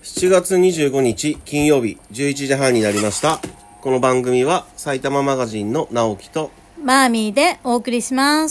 7月25日金曜日11時半になりました。この番組は埼玉マガジンの直樹とマーミーでお送りします。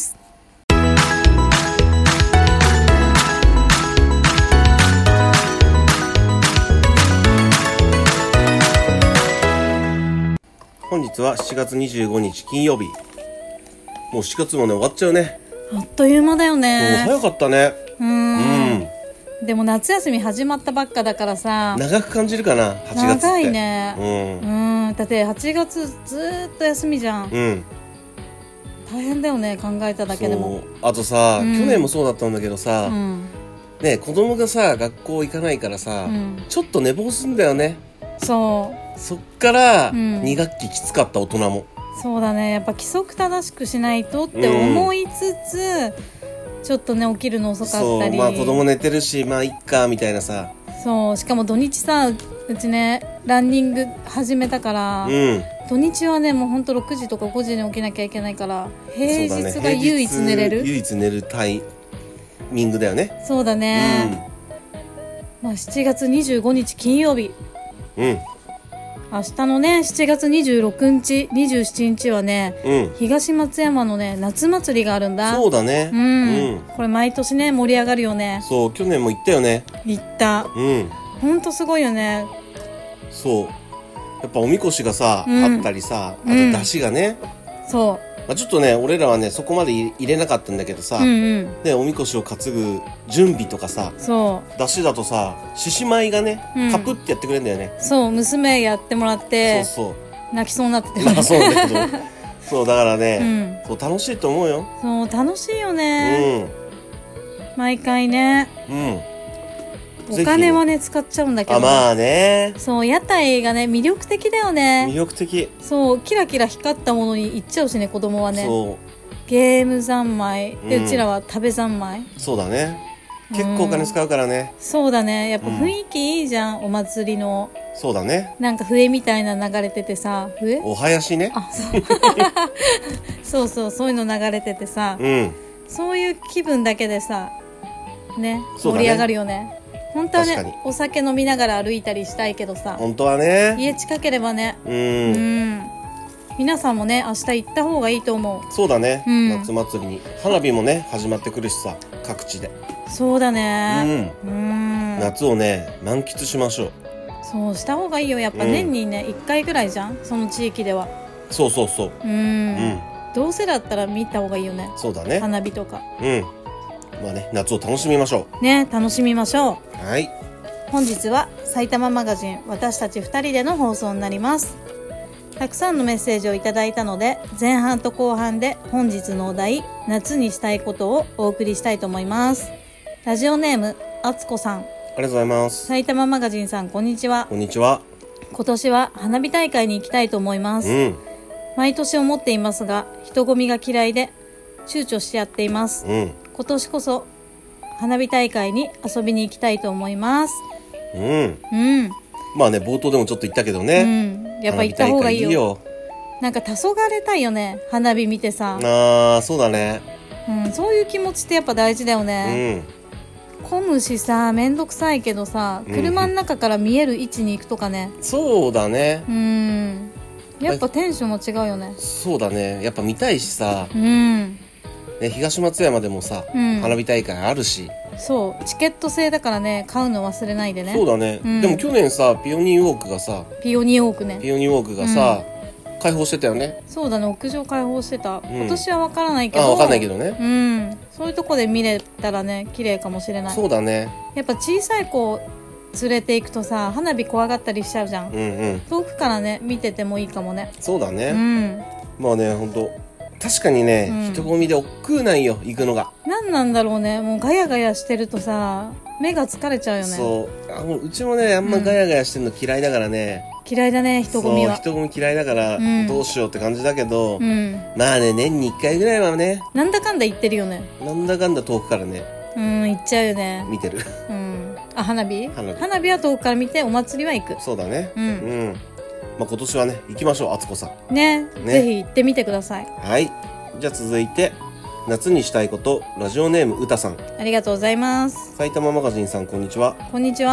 本日は7月25日金曜日。もう7月もね終わっちゃうね。 あっという間だよね。 もう早かったね。 でも夏休み始まったばっかだからさ、 長く感じるかな。8月って長いね。だって8月ずーっと休みじゃん。大変だよね、考えただけでも。 あとさ、去年もそうだったんだけどさ、ね、子供がさ学校行かないからさ、ちょっと寝坊すんだよね。そっから、2学期きつかった。大人もそうだね。やっぱ規則正しくしないとって思いつつ、ちょっとね起きるの遅かったり。 そう、子供寝てるしいっかみたいなさ。 そうしかも土日さ、うちねランニング始めたから、土日はねもうほんと6時とか5時に起きなきゃいけないから、平日が唯一寝れる、 唯一寝るタイミングだよね。 そうだね。7月25日金曜日、明日のね7月26日27日はね、東松山のね夏祭りがあるんだ。 そうだね。 これ毎年ね盛り上がるよね。 そう、去年も行ったよね。 行った。ほんとすごいよね。 そう、やっぱおみこしがさ、あったりさ、あと出汁がね、そうちょっとね俺らはねそこまで入れなかったんだけどさ、ね、おみこしを担ぐ準備とかさ、出汁だとさ獅子舞がね、カプってやってくれるんだよね。 そう、娘やってもらって、泣きそうになってて、 そうだけどそうだからね、そう楽しいと思うよ。 そう楽しいよね、毎回ね。お金はね使っちゃうんだけど、そう屋台がね魅力的だよね。 魅力的。 そうキラキラ光ったものに行っちゃうしね、子供はね。そうゲーム三昧で、うちらは食べ三昧。そうだね、 結構お金使うからね。 そうだね。やっぱ雰囲気いいじゃん、お祭りの。 そうだね。 なんか笛みたいな流れててさ、笛お囃子ね。 そうそういうの流れててさ、そういう気分だけでさね盛り上がるよね。本当はねお酒飲みながら歩いたりしたいけどさ、 本当はね家近ければね。皆さんもね明日行った方がいいと思う。 そうだね、夏祭りに花火もね始まってくるしさ、各地で。そうだね。夏をね満喫しましょう。 そうした方がいいよ。やっぱ年にね1回ぐらいじゃん、その地域では。そうどうせだったら見た方がいいよね。そうだね、花火とか。 夏を楽しみましょうね。楽しみましょう。 はい。 本日は埼玉マガジン私たち2人での放送になります。たくさんのメッセージをいただいたので、前半と後半で本日のお題、夏にしたいことをお送りしたいと思います。ラジオネームあつこさん、 ありがとうございます。 埼玉マガジンさん、こんにちは。 こんにちは。 今年は花火大会に行きたいと思います。毎年思っていますが、人混みが嫌いで躊躇しやっています。今年こそ花火大会に遊びに行きたいと思います。 冒頭でもちょっと言ったけどね、 やっぱ行った方がいいよ。なんか黄昏たいよね、花火見てさ。 そうだね。 そういう気持ちってやっぱ大事だよね。混むしさ、めんどくさいけどさ、車の中から見える位置に行くとかね。そうだね。やっぱテンションも違うよね。そうだね、やっぱ見たいしさ、東松山でもさ、花火大会あるし。そうチケット制だからね、買うの忘れないでね。そうだね、でも去年さピオニーウォークがさ開放してたよね。そうだね、屋上開放してた。今年は分からないけど。分かんないけどね。そういうとこで見れたらね綺麗かもしれない。そうだね。やっぱ小さい子連れて行くとさ、花火怖がったりしちゃうじゃん。遠くからね見ててもいいかもね。そうだね。本当確かにね、人混みで億劫ないよ、行くのが。何なんだろうね、もうガヤガヤしてるとさ目が疲れちゃうよね。そううちもねあんまガヤガヤしてるの嫌いだからね。嫌いだね、人混みは。人混み嫌いだから、どうしようって感じだけど、年に1回ぐらいはね、なんだかんだ行ってるよね。なんだかんだ遠くからね行っちゃうよね。見てる。花火は遠くから見て、お祭りは行く。そうだね。今年はね行きましょう、あつこさんね。ぜひ行ってみてください。はい。じゃあ続いて夏にしたいこと、ラジオネームうたさん、ありがとうございます。埼玉マガジンさん、こんにちは。こんにちは。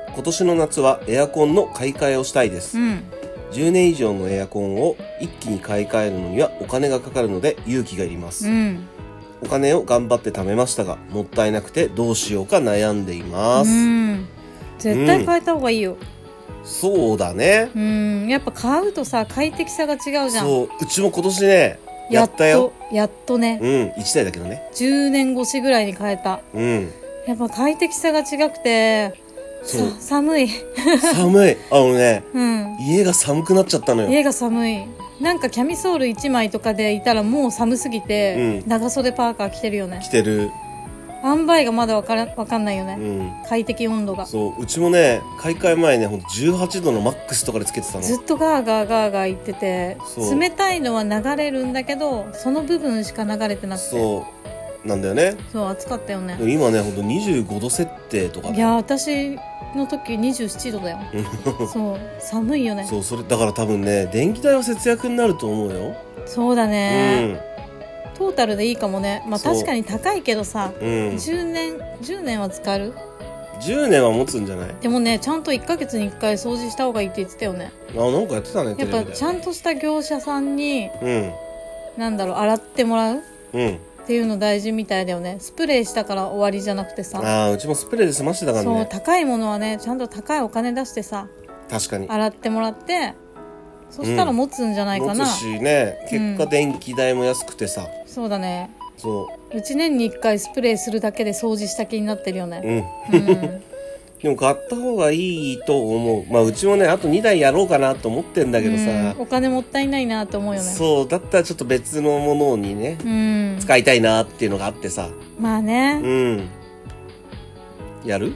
今年の夏はエアコンの買い替えをしたいです。10年以上のエアコンを一気に買い替えるのにはお金がかかるので勇気がいります。お金を頑張って貯めましたが、もったいなくてどうしようか悩んでいます。 絶対変えた方がいいよ。 そうだね。 やっぱ買うとさ、快適さが違うじゃん。 そう、うちも今年ね、やったよ。 やっとね。 1台だけどね。 10年越しぐらいに変えた。やっぱ快適さが違くて、寒い。 寒い。家が寒くなっちゃったのよ。 家が寒い。なんかキャミソール1枚とかでいたらもう寒すぎて、長袖パーカー着てるよね。 着てる。 塩梅がまだわかんないよね。快適温度が。 そう、うちもね、買い替え前ね、ほんと18度のマックスとかでつけてたの。 ずっとガーガー言ってて、冷たいのは流れるんだけど、その部分しか流れてなくて。そうなんだよね。そう、暑かったよね。 今ね、ほんと25度設定とか、ね。 いや、私の時27度だよ。そう、寒いよね。 そう、それだから多分ね、電気代は節約になると思うよ。 そうだね。トータルでいいかもね。まあ確かに高いけどさ、10年は使う ？10年は持つんじゃない？ でもね、ちゃんと1ヶ月に1回掃除した方がいいって言ってたよね。 なんかやってたね。 やっぱちゃんとした業者さんに、洗ってもらうっていうの大事みたいだよね。スプレーしたから終わりじゃなくてさ。 うちもスプレーで済ましてたからね。 そう、高いものはね、ちゃんと高いお金出してさ、 確かに洗ってもらって、そしたら持つんじゃないかな。 持つしね、結果電気代も安くてさ。 そうだね。 そう。 1年に1回スプレーするだけで掃除した気になってるよね。 でも買った方がいいと思う。うちもね、あと2台やろうかなと思ってんだけどさ。 お金もったいないなと思うよね。 そう、だったらちょっと別のものにね、使いたいなっていうのがあってさ。 まあね。 やる。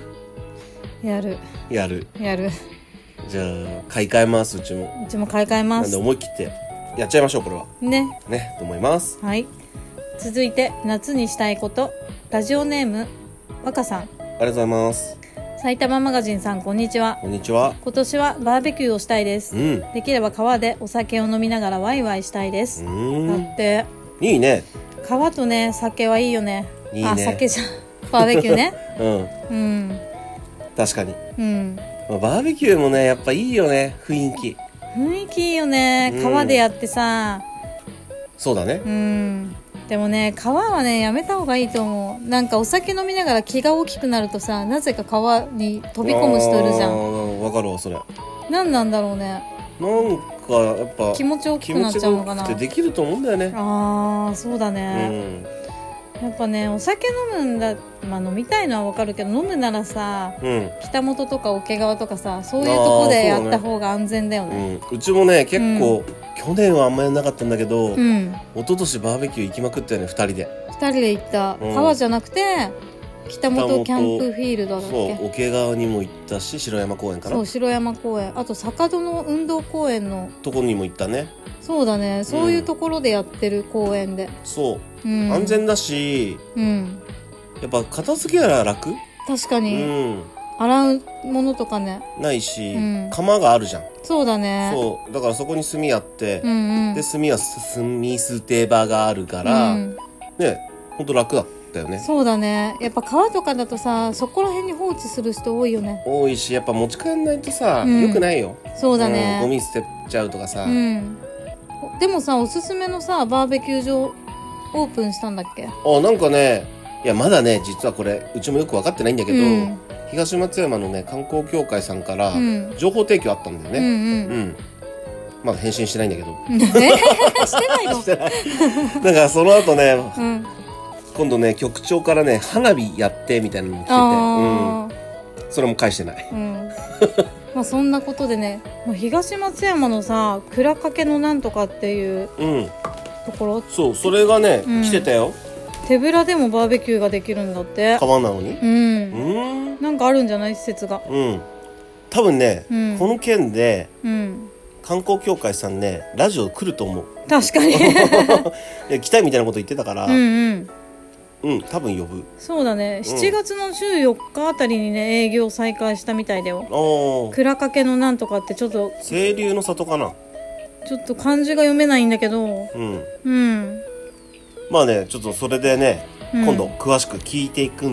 じゃあ、買い替えます、うちも。 うちも買い替えます。 なんで思い切ってやっちゃいましょう、これは。ね、と思います。 はい。続いて、夏にしたいこと。ラジオネーム、若さん。ありがとうございます。 埼玉マガジンさん、こんにちは。 こんにちは。 今年はバーベキューをしたいです。できれば川でお酒を飲みながらワイワイしたいです。だって。 いいね。 川とね、酒はいいよね。 いいね。 酒じゃん。バーベキューね。 確かに。バーベキューもね、やっぱいいよね、雰囲気。 雰囲気いいよね。川でやってさ。 そうだね。 でもね、川はね、やめた方がいいと思う。なんかお酒飲みながら気が大きくなるとさ、なぜか川に飛び込む人いるじゃん。 わかるわ、それ。 何なんだろうね。 なんかやっぱ気持ち大きくなっちゃうのかな。 できると思うんだよね。 そうだね。やっぱね、お酒飲むんだ、飲みたいのはわかるけど、飲むならさ、北本とか桶川とかさ、そういうとこでやった方が安全だよね。 うちもね、結構、去年はあんまりなかったんだけど、一昨年バーベキュー行きまくったよね、2人で。 2人で行った。川じゃなくて、北本キャンプフィールドだっけ。 そう、桶川にも行ったし、城山公園かな。 そう、城山公園。あと、坂戸の運動公園のとこにも行ったね。 そうだね。そういうところでやってる公園で。 そう。安全だし、やっぱ片付けたら楽。 確かに。洗うものとかね。 ないし、釜があるじゃん。 そうだね。 そう。だからそこに炭やって、で、炭は炭捨て場があるから、ね、ほんと楽だったよね。 そうだね。やっぱ川とかだとさ、そこら辺に放置する人多いよね。 多いし、やっぱ持ち帰んないとさ、良くないよ。 そうだね。 ゴミ捨てちゃうとかさ。 でもさ、おすすめのさ、バーベキュー場オープンしたんだっけ？ なんかね、いやまだね、実はこれうちもよく分かってないんだけど、東松山のね観光協会さんから情報提供あったんだよね。まだ返信してないんだけど。 してないの？ してない。だからその後ね、今度ね局長からね花火やってみたいなのも来てて、それも返してない。 まあそんなことでね、東松山のさ蔵掛けのなんとかっていうところ、 そうそれがね、来てたよ。 手ぶらでもバーベキューができるんだって。 川なのに。 なんかあるんじゃない施設が。 多分ね、この件で、観光協会さんねラジオ来ると思う。 確かに。 来たいみたいなこと言ってたから。多分呼ぶ。 そうだね。7月の14日あたりにね営業再開したみたいだよ。蔵掛けのなんとかってちょっと清流の里かな。 ちょっと漢字が読めないんだけど。まあねちょっとそれでね、今度詳しく聞いていくんで。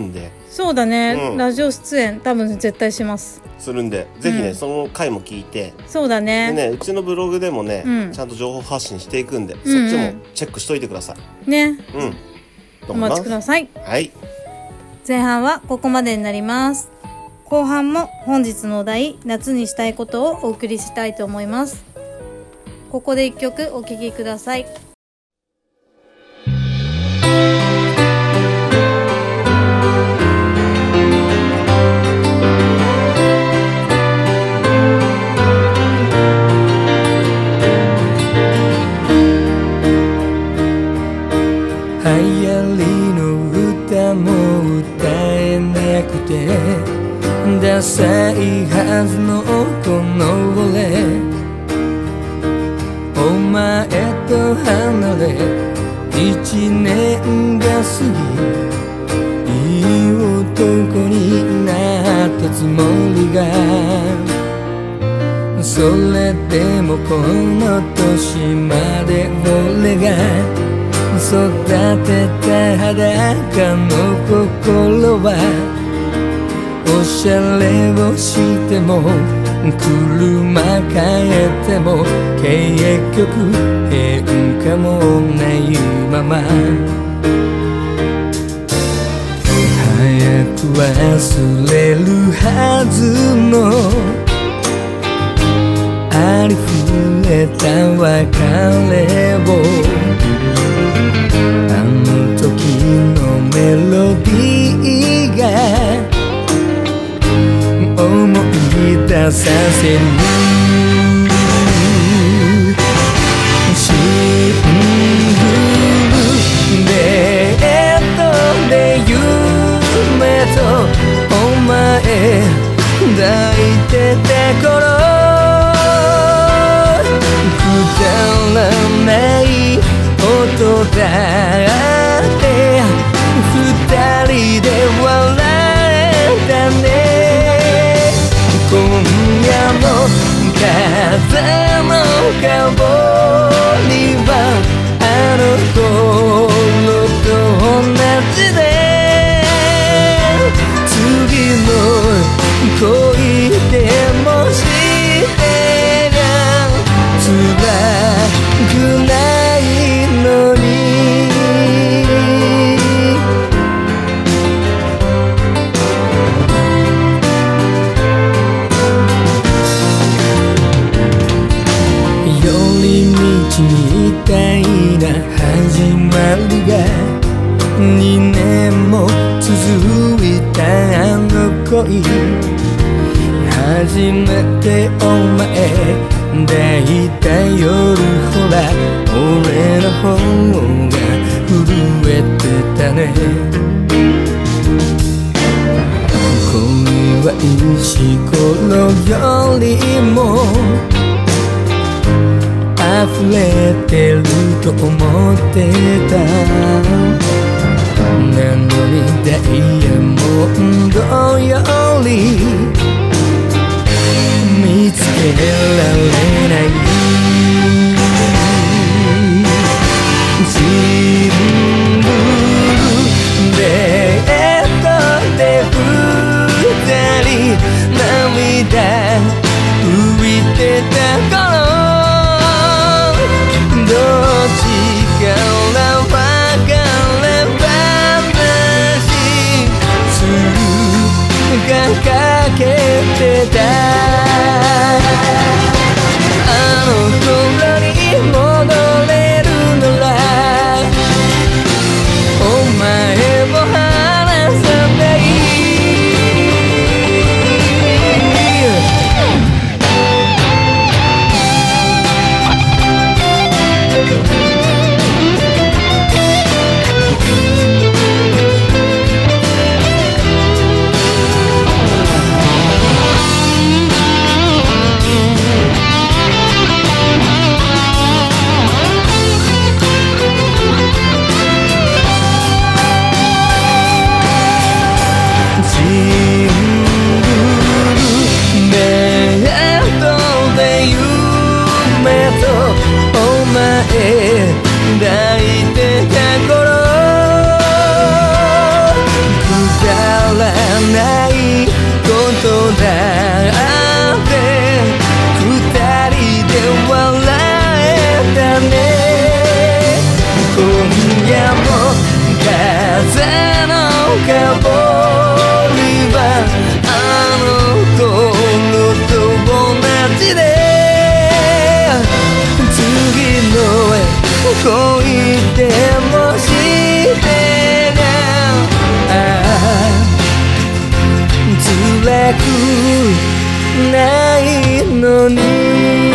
そうだね、ラジオ出演多分絶対しますするんで、ぜひね、その回も聞いて。 そうだね。 でね、うちのブログでもね、ちゃんと情報発信していくんで、そっちもチェックしといてくださいね。お待ちください。 はい。 前半はここまでになります。後半も本日のお題、夏にしたいことをお送りしたいと思います。ここで一曲お聴きください。 ダサいはずのこの俺、お前と離れ一年が過ぎ、いい男になったつもりが、それでもこの年まで俺が育てた裸の心は、おしゃれをしても車変えても結局変化もないまま、早く忘れるはずのありふれた別れを、あの時のメロディーが思い出させる。シングルデートで夢とお前抱いてた頃、くだらない音だって二人で笑えたね。今夜の風の香りはあの頃と同じで、次の恋でもしてが辛くないのに、みたいな始まりが2年も続いたあの恋、初めてお前抱いた夜、ほら俺の方が震えてたね。恋は石ころよりも溢れてると思ってた、なのにダイヤモンドより見つけられない。シングルデートで二人涙浮いてた頃、どっちから別れ話するかかけてた、あの頃に戻れるならお前も離さない。 でもしてな辛くないのに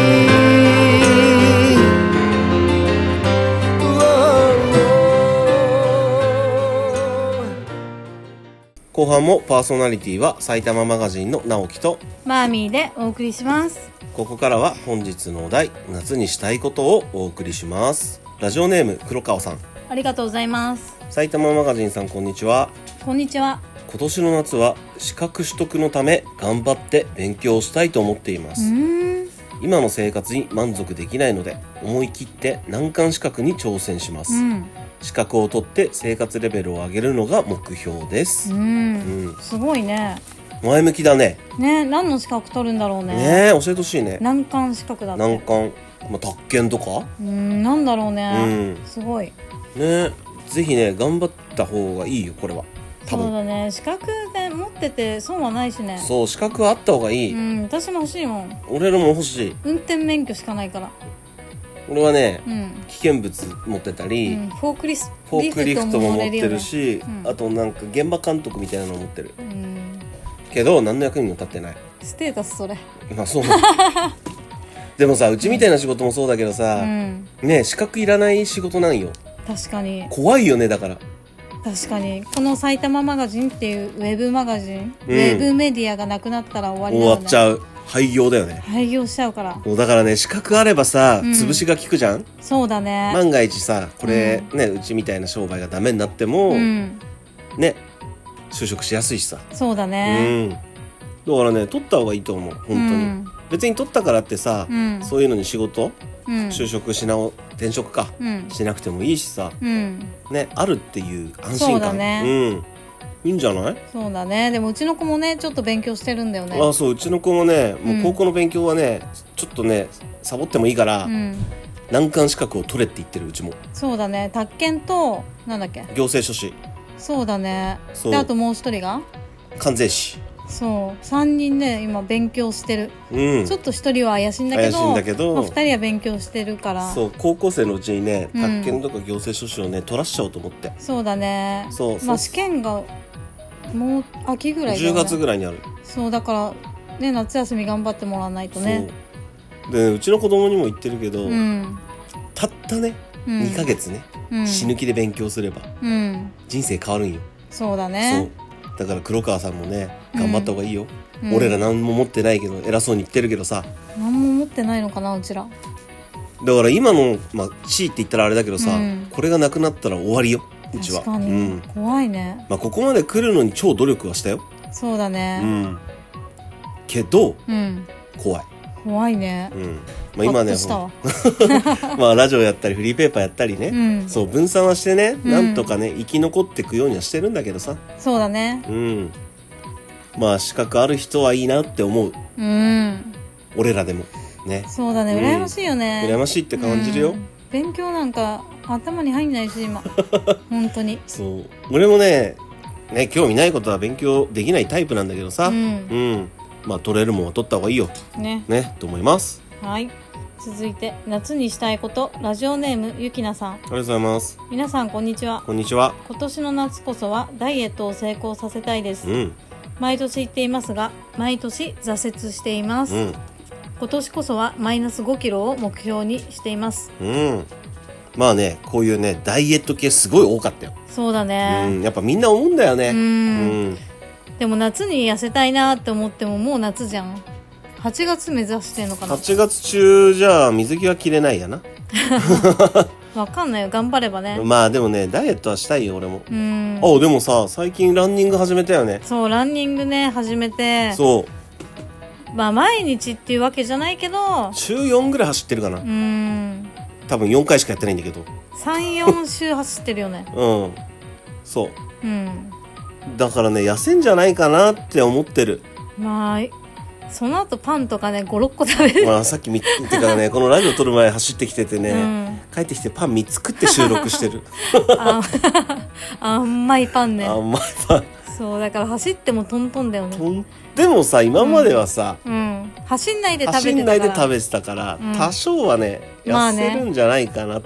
後半もパーソナリティは埼玉マガジンの直樹とマーミーでお送りします。 ここからは本日のお題、夏にしたいことをお送りします。ラジオネーム黒川さん、 ありがとうございます。 埼玉マガジンさん、こんにちは。 こんにちは。 今年の夏は資格取得のため頑張って勉強したいと思っています。今の生活に満足できないので思い切って難関資格に挑戦します。資格を取って生活レベルを上げるのが目標です。 すごいね。 前向きだね。 ね、何の資格取るんだろうね。 ね、教えてほしいね。 難関資格だって。 難関、宅建とか。 なんだろうね。すごい。 ね、ぜひね頑張った方がいいよこれは。多分。 そうだね。資格で持ってて損はないしね。 そう、資格はあった方がいい。 私も欲しいもん。 俺らも欲しい。 運転免許しかないから。 俺はね、危険物持ってたり、 フォークリフトも持ってるし、あとなんか現場監督みたいなの持ってる。けど何の役にも立ってない。 ステータスそれ。 まあそう。でもさ、うちみたいな仕事もそうだけどさ、ね、資格いらない仕事なんよ。 確かに。 怖いよね、だから。 確かに。この埼玉マガジンっていうウェブマガジン、ウェブメディアがなくなったら終わりだよね。 終わっちゃう。廃業だよね。 廃業しちゃうから。 だからね、資格あればさ、潰しが効くじゃん。 そうだね。 万が一さ、これ、ね、うちみたいな商売がダメになっても、ね、就職しやすいしさ。 そうだね。 だからね、取った方がいいと思う、本当に。別に取ったからってさ、そういうのに仕事、就職転職か、しなくてもいいしさ、ね、あるっていう安心感。そうだね。いいんじゃない？ そうだね。でもうちの子もねちょっと勉強してるんだよね。 そう、うちの子もね、もう高校の勉強はねちょっとねサボってもいいから、難関資格を取れって言ってる。うちもそうだね。宅建となんだっけ、 行政書士。 そうだね。であともう一人が関税士。 そう、3人ね今勉強してる。ちょっと1人は怪しいんだけど、2人は勉強してるから。そう、 高校生のうちにね宅建とか行政書士をね取らしちゃおうと思って。 そうだね。そう、試験がもう秋ぐらいだよね。10月ぐらいにある。そうだからね、夏休み頑張ってもらわないとね。 でうちの子供にも言ってるけど、たったね、2ヶ月ね、死ぬ気で勉強すれば、人生変わるんよ。 そうだね。 そうだから黒川さんもね頑張った方がいいよ。俺ら何も持ってないけど偉そうに言ってるけどさ。 何も持ってないのかなうちら。 だから今の地位って言ったらあれだけどさ、これがなくなったら終わりよ。うちは。 確かに、怖いね。 ここまで来るのに超努力はしたよ。 そうだね。 けど、怖いね。 今ね、ラジオやったりフリーペーパーやったりね、そう分散はしてね、なんとかね生き残っていくようにはしてるんだけどさ。 そうだね。 資格ある人はいいなって思う。俺らでもね。 そうだね。羨ましいよね。 羨ましいって感じるよ。 勉強なんか頭に入んないし今。本当に。 そう。俺もね興味ないことは勉強できないタイプなんだけどさ。取れるもんは取った方がいいよ。ねと思います。 はい。続いて夏にしたいこと、ラジオネームゆきなさん。ありがとうございます。 皆さんこんにちは。 こんにちは。 今年の夏こそはダイエットを成功させたいです。毎年言っていますが毎年挫折しています。今年こそはマイナス5キロを目標にしています。 こういうねダイエット系すごい多かったよ。 そうだね。 やっぱみんな思うんだよね。 でも夏に痩せたいなって思ってももう夏じゃん。8月目指してんのかな。 8月中じゃ水着は着れないやな。 わかんないよ、頑張ればね。 でもねダイエットはしたいよ俺も。でもさ最近ランニング始めたよね。 そう、ランニングね始めて。 そう、 毎日っていうわけじゃないけど週4ぐらい走ってるかな。多分4回しかやってないんだけど 3,4 週走ってるよね。 そう、だからね痩せんじゃないかなって思ってる。 その後パンとかね 5,6 個食べる。 さっき見てからねこのラジオ撮る前走ってきててね、帰ってきてパン3つ食って収録してる。 甘いパンね。 甘いパン。 そうだから走ってもトントンだよね。 でもさ今まではさ、 走んないで食べてたから、 多少はね痩せるんじゃないかなと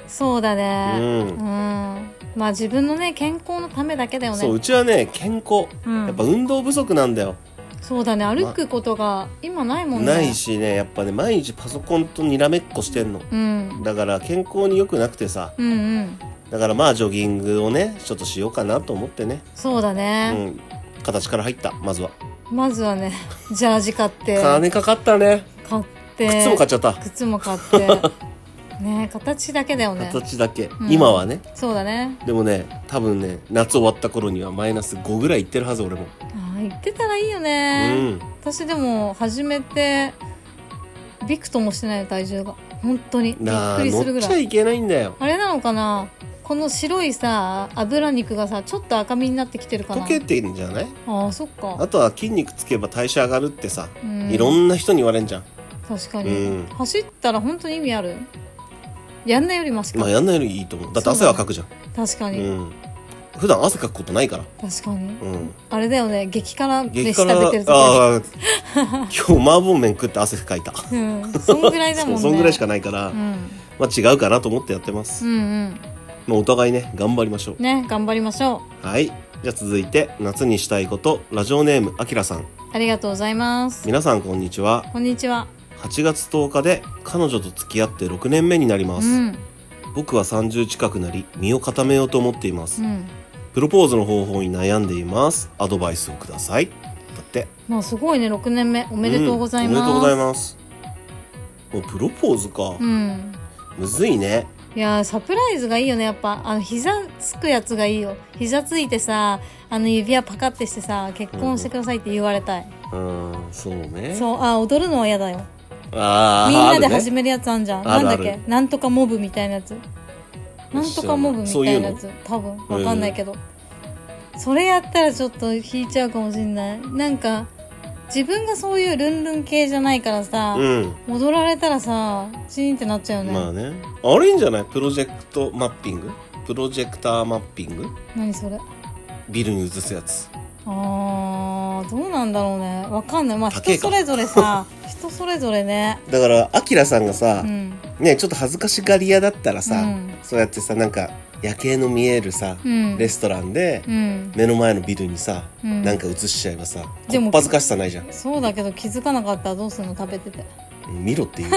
そうだね。まあ自分のね健康のためだけだよね。 そう、うちはね健康、やっぱ運動不足なんだよ。 そうだね、歩くことが今ないもんね。 ないしね、やっぱね毎日パソコンとにらめっこしてんの、だから健康に良くなくてさ、だからまあジョギングをねちょっとしようかなと思ってね。 そうだね、 形から入った。まずはねジャージ買って金かかったね。 買って靴も買っちゃった。 靴も買ってね、形だけだよね。 形だけ、今はね。 そうだね。 でもね多分ね夏終わった頃にはマイナス5ぐらいいってるはず。俺も行ってたらいいよね、私でも始めてびくともしてないよ、体重が。本当にびっくりするぐらい。 乗っちゃいけないんだよ。 あれなのかな、この白いさ脂肉がさちょっと赤身になってきてるかな。 溶けてんじゃない？ あ、そっか。 あとは筋肉つけば代謝上がるってさ、いろんな人に言われんじゃん。 確かに、走ったら本当に意味ある？やんないよりマシか。 まあやんないよりいいと思う。だって汗はかくじゃん。 確かに、 普段汗かくことないから。 確かに、あれだよね、激辛飯食べてる時今日麻婆麺食って汗かいた、 そんぐらいだもんね。 そんぐらいしかないから、まあ違うかなと思ってやってます。まあお互いね頑張りましょうね。頑張りましょう。はい、じゃあ続いて夏にしたいこと、ラジオネームあきらさん。 ありがとうございます。 皆さんこんにちは。 こんにちは。 8月10日で彼女と付き合って6年目になります、僕は30近くなり身を固めようと思っています、プロポーズの方法に悩んでいます。アドバイスをください。だって。 まあすごいね、6年目おめでとうございます、 おめでとうございます。もうプロポーズか、むずいね。 いやサプライズがいいよね。やっぱ膝つくやつがいいよ。膝ついてさ指輪パカってしてさ結婚してくださいって言われたい。 そうね。 そう、踊るのは嫌だよ。みんなで始めるやつあんじゃん、なんだっけ、なんとかモブみたいなやつ、なんとかモブみたいなやつ、多分わかんないけど、それやったらちょっと引いちゃうかもしんない。なんか自分がそういうルンルン系じゃないからさ、踊られたらさチーンってなっちゃうよね。 まあね、あれいいんじゃない？プロジェクトマッピング、プロジェクターマッピング。 何それ？ ビルに映すやつ。 どうなんだろうね、わかんない。まあ人それぞれさ人それぞれね。 だからアキラさんがさ、ねちょっと恥ずかしがり屋だったらさ、そうやってさなんか夜景の見えるさ、レストランで、目の前のビルにさ、なんか映しちゃえばさ、こっぱずかしさないじゃん。 そうだけど気づかなかったらどうするの、食べてて。 見ろっていう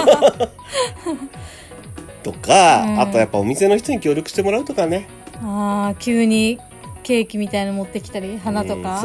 とか、あとやっぱお店の人に協力してもらうとかね。 急にケーキみたいなの持ってきたり、花とか、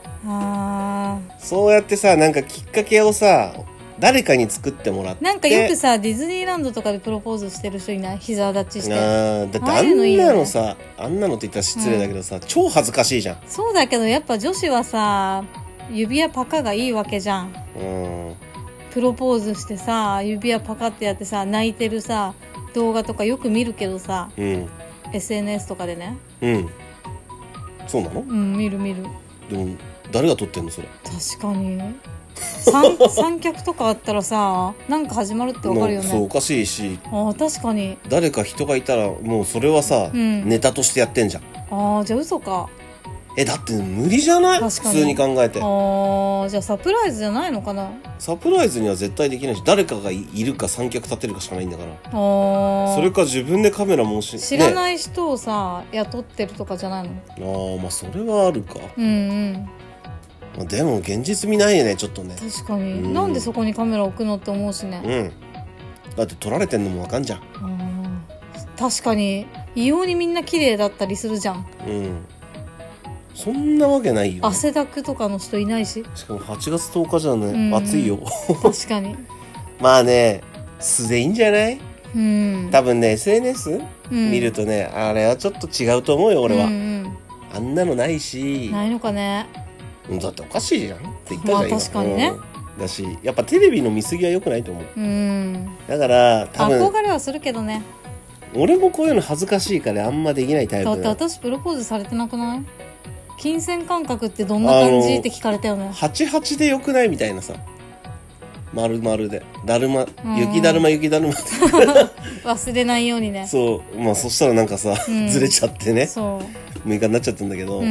そうやってさなんかきっかけをさ誰かに作ってもらって。 なんかよくさディズニーランドとかでプロポーズしてる人いない？膝立ちして。 だってあんなのさ、あんなのって言ったら失礼だけどさ、超恥ずかしいじゃん。 そうだけどやっぱ女子はさ指輪パカがいいわけじゃん。プロポーズしてさ指輪パカってやってさ泣いてるさ動画とかよく見るけどさ、SNS とかでね。 そうなの？ 見る。 でも誰が撮ってんのそれ？確かに三脚とかあったらさなんか始まるってわかるよね。 そうおかしいし、 確かに誰か人がいたらもうそれはさ、ネタとしてやってんじゃん。 じゃあ嘘か。 だって無理じゃない？普通に考えて。 じゃあサプライズじゃないのかな。 サプライズには絶対できないし、誰かがいるか三脚立てるかしかないんだから。それか自分でカメラも知らない人をさ、雇ってるとかじゃないの？まあそれはあるか。でも現実見ないよねちょっとね。 確かに、なんでそこにカメラ置くのって思うしね。 だって撮られてんのもわかんじゃん。 確かに異様にみんな綺麗だったりするじゃん。 そんなわけないよ、 汗だくとかの人いないし。 しかも8月10日じゃね、暑いよ確かにまあね素でいいんじゃない？多分ね SNS、見るとねあれはちょっと違うと思うよ俺は。あんなのないし。 ないのかね。 だっておかしいじゃんって言ったじゃん。 確かにね。 だしやっぱテレビの見過ぎは良くないと思う。だから多分憧れはするけどね。 俺もこういうの恥ずかしいからあんまできないタイプだ。 だって私プロポーズされてなくない？金銭感覚ってどんな感じって聞かれたよね。 88でよくないみたいなさ、丸々でだるま、雪だるま忘れないようにね。 そう、まあそしたらなんかさ、ずれちゃってね、 そう 6日になっちゃったんだけど、だ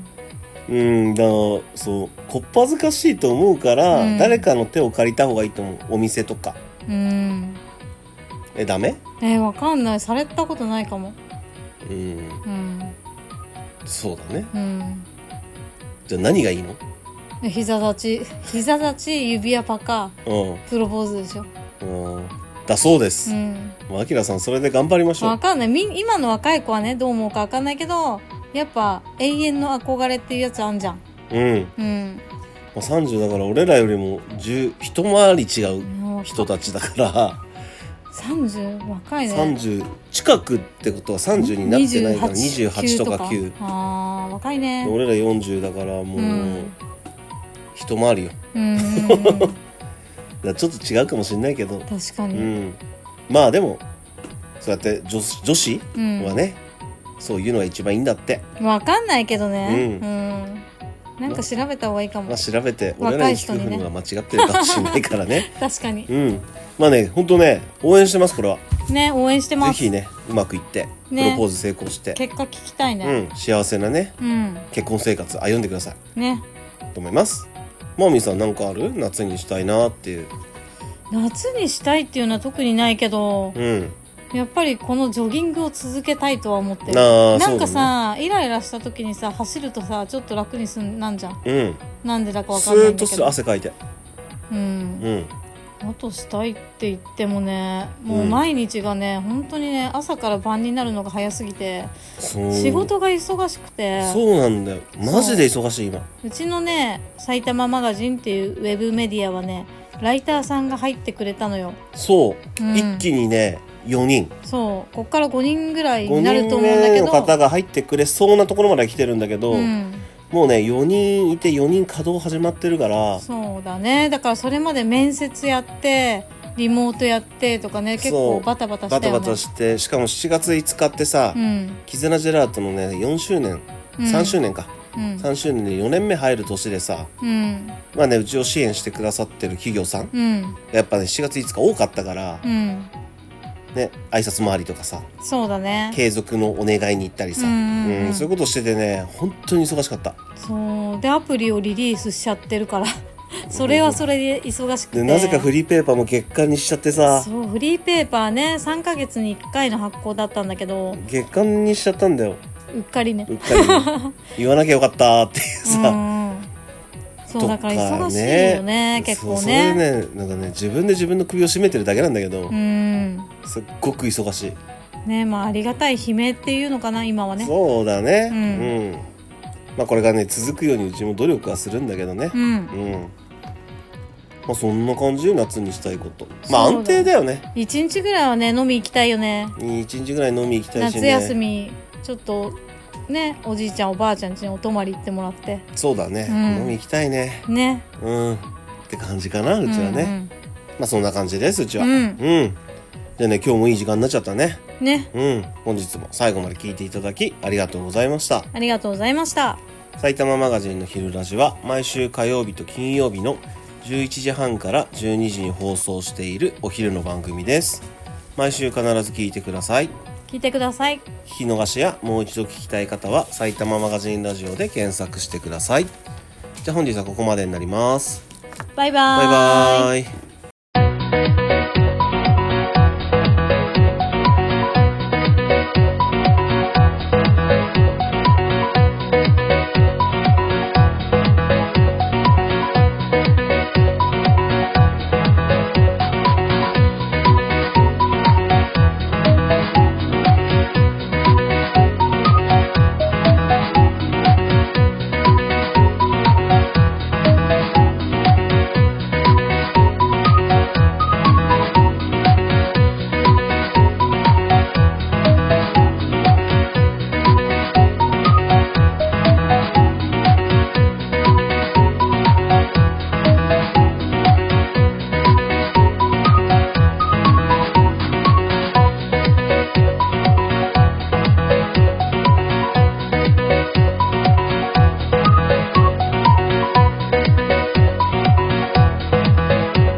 からそうこっぱずかしいと思うから、誰かの手を借りた方がいいと思う。お店とかダメ？ わかんない。されたことないかも。 そうだね。じゃあ何がいいの？ 膝立ち、指輪パカ、プロポーズでしょ。 だそうです。あきらさん、それで頑張りましょう。 わかんない。今の若い子はね、どう思うかわかんないけど、やっぱ永遠の憧れっていうやつあんじゃん。 30だから俺らよりも一回り違う人たちだから 30若いね。 30近くってことは30になってないから28とか9。 若いね。 俺ら40だからもう一回りよ。だちょっと違うかもしれないけど、 確かに、 まあでもそうやって女子はね、そういうのが一番いいんだって。 わかんないけどね。なんか調べた方がいいかも。 調べて俺らに聞くのが間違ってるかもしれないからね。 確かに。 まあね、本当ね、応援してます。これはね、 応援してます。 ぜひね、うまくいってプロポーズ成功して結果聞きたいね。 幸せなね、結婚生活歩んでくださいねと思います。マーミーさん、なんかある？夏にしたいなっていう。 夏にしたいっていうのは特にないけど、やっぱりこのジョギングを続けたいとは思ってる。なんかさ、イライラした時にさ、走るとさ、ちょっと楽になんじゃん。なんでだかわかんないんだけど。 スーッと汗かいて。 あとしたいって言ってもね、もう毎日がね、本当にね、朝から晩になるのが早すぎて、仕事が忙しくて。 そうなんだよ。マジで忙しい今。 うちのね、埼玉マガジンっていうウェブメディアはね、ライターさんが入ってくれたのよ。 そう、一気にね4人、 そうこっから5人ぐらいになると思うんだけど、5人目の方が入ってくれそうなところまで来てるんだけど、もうね4人いて4人稼働始まってるから。 そうだね。だからそれまで面接やってリモートやってとかね、結構バタバタしたよね。 バタバタして、しかも7月5日ってさ、キズナジェラートのね4周年、3周年か、3周年で4年目入る年でさ、まあね、うちを支援してくださってる企業さん、やっぱね7月5日多かったから、ね、挨拶回りとかさ、 そうだね、 継続のお願いに行ったりさ、そういうことしててね、本当に忙しかった。 そうで、アプリをリリースしちゃってるからそれはそれで忙しくて、 なぜかフリーペーパーも月間にしちゃってさ。 そう、フリーペーパーね、3ヶ月に1回の発行だったんだけど、 月間にしちゃったんだよ。 うっかりね。 うっかりね言わなきゃよかったっていうさ、 そうだから忙しいよね、結構ね。 それでね、なんかね、自分で自分の首を絞めてるだけなんだけど、すっごく忙しいね。まあありがたい悲鳴っていうのかな、今はね。 そうだね。まあこれがね続くようにうちも努力はするんだけどね。まあそんな感じで夏にしたいこと。まあ安定だよね。 1日ぐらいはね飲み行きたいよね。 1日ぐらい飲み行きたいしね。 夏休みちょっとね、おじいちゃんおばあちゃん家にお泊まり行ってもらって。 そうだね、飲み行きたいね。 ね。 って感じかな、うちはね。まあそんな感じです、うちは。でね、今日もいい時間になっちゃったね。本日も最後まで聞いていただきありがとうございました。 ありがとうございました。 埼玉マガジンの昼ラジは毎週火曜日と金曜日の11時半から12時に放送しているお昼の番組です。毎週必ず聞いてください。 聞いてください。 聞き逃しやもう一度聞きたい方は埼玉マガジンラジオで検索してください。じゃあ本日はここまでになります。 バイバーイ。 バイバーイ。